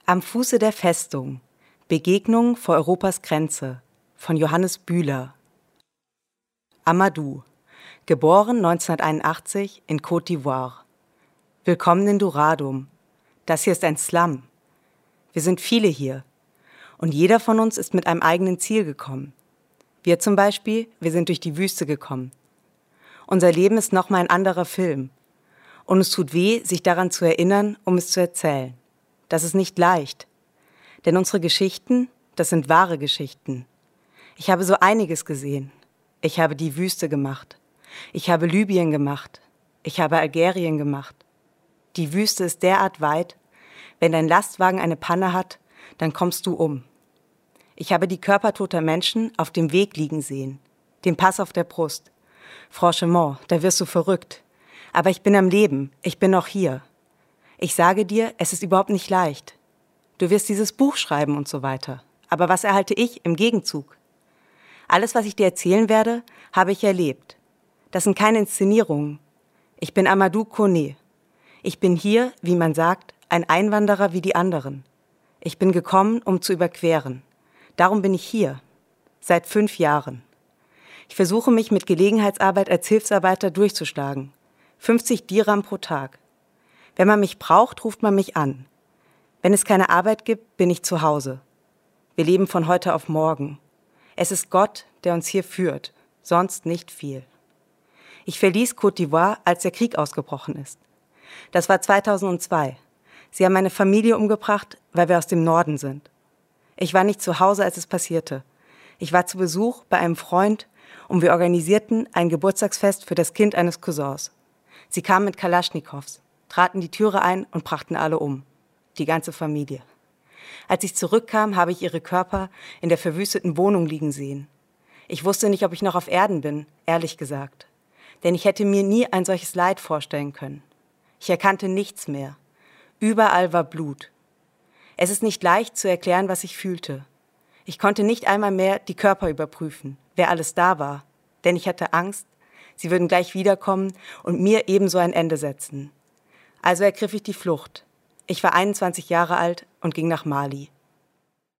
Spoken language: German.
Am Fuße der Festung. Begegnung vor Europas Grenze von Johannes Bühler. Amadou, geboren 1981 in Côte d'Ivoire. Willkommen in Douradum. Das hier ist ein Slum. Wir sind viele hier. Und jeder von uns ist mit einem eigenen Ziel gekommen. Wir zum Beispiel, wir sind durch die Wüste gekommen. Unser Leben ist nochmal ein anderer Film. Und es tut weh, sich daran zu erinnern, um es zu erzählen. Das ist nicht leicht. Denn unsere Geschichten, das sind wahre Geschichten. Ich habe so einiges gesehen. Ich habe die Wüste gemacht. Ich habe Libyen gemacht. Ich habe Algerien gemacht. Die Wüste ist derart weit, wenn dein Lastwagen eine Panne hat, dann kommst du um. Ich habe die Körper toter Menschen auf dem Weg liegen sehen, den Pass auf der Brust. Franchement, da wirst du verrückt. Aber ich bin am Leben, ich bin noch hier. Ich sage dir, es ist überhaupt nicht leicht. Du wirst dieses Buch schreiben und so weiter. Aber was erhalte ich im Gegenzug? Alles, was ich dir erzählen werde, habe ich erlebt. Das sind keine Inszenierungen. Ich bin Amadou Koné. Ich bin hier, wie man sagt, ein Einwanderer wie die anderen. Ich bin gekommen, um zu überqueren. Darum bin ich hier. Seit 5 Jahren. Ich versuche mich mit Gelegenheitsarbeit als Hilfsarbeiter durchzuschlagen. 50 Dirham pro Tag. Wenn man mich braucht, ruft man mich an. Wenn es keine Arbeit gibt, bin ich zu Hause. Wir leben von heute auf morgen. Es ist Gott, der uns hier führt, sonst nicht viel. Ich verließ Côte d'Ivoire, als der Krieg ausgebrochen ist. Das war 2002. Sie haben meine Familie umgebracht, weil wir aus dem Norden sind. Ich war nicht zu Hause, als es passierte. Ich war zu Besuch bei einem Freund und wir organisierten ein Geburtstagsfest für das Kind eines Cousins. Sie kamen mit Kalaschnikows, traten die Türe ein und brachten alle um. Die ganze Familie. Als ich zurückkam, habe ich ihre Körper in der verwüsteten Wohnung liegen sehen. Ich wusste nicht, ob ich noch auf Erden bin, ehrlich gesagt. Denn ich hätte mir nie ein solches Leid vorstellen können. Ich erkannte nichts mehr. Überall war Blut. Es ist nicht leicht zu erklären, was ich fühlte. Ich konnte nicht einmal mehr die Körper überprüfen, wer alles da war. Denn ich hatte Angst, sie würden gleich wiederkommen und mir ebenso ein Ende setzen. Also ergriff ich die Flucht. Ich war 21 Jahre alt und ging nach Mali.